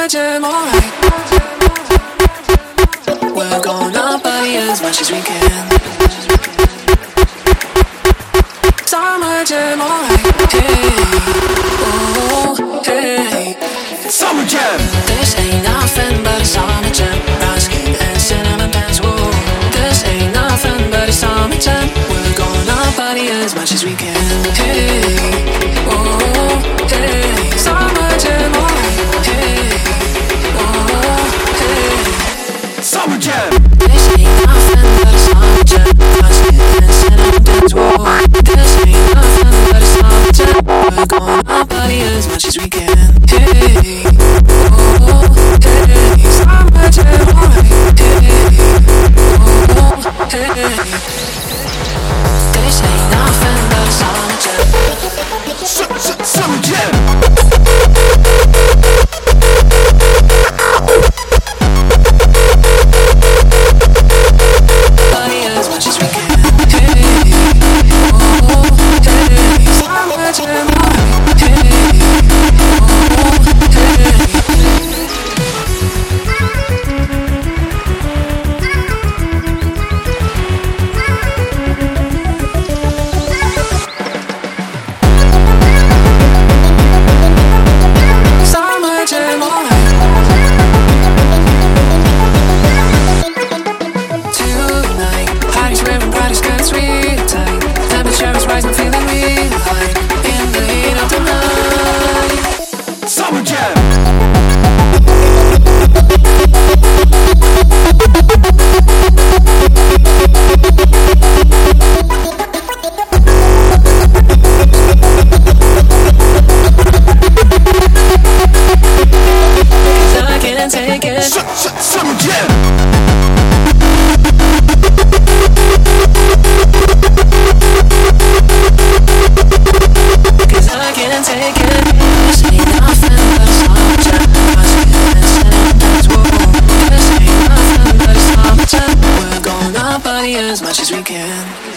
Summer jam, alright. We're gonna party as much as we can. Summer jam, alright. Hey, oh, hey. Summer jam. This ain't nothing but a summer jam. Brown skin and cinnamon pants, whoa. This ain't nothing but a summer jam. We're gonna party as much as we can. Hey, oh, hey. Summer jam, alright. Hey, oh, hey. Summer jam. This ain't nothing but a summer jam. Brown skin and cinnamon pants, whoa. This ain't nothing but a summer jam. We're gonna party as much as we can. Hey, oh, hey. Summer jam, alright. Hey, oh, hey. This ain't nothing but a summer jam. Summer jam. Party as much as we can. Hey, oh, hey. Summer jam, alright. Hey, oh, hey. Summer jam, alright. Tonight, party's wearing brightest skirts, real tight. Temperature is rising, feeling real high. In the heat of the night. Summer jam. Cause I can't take it. Summer jam. Cause I can't take it. This ain't nothing but a summer jam. My skin and cinnamon, whoa. This ain't nothing but a summer jam. We're gonna party as much as we can.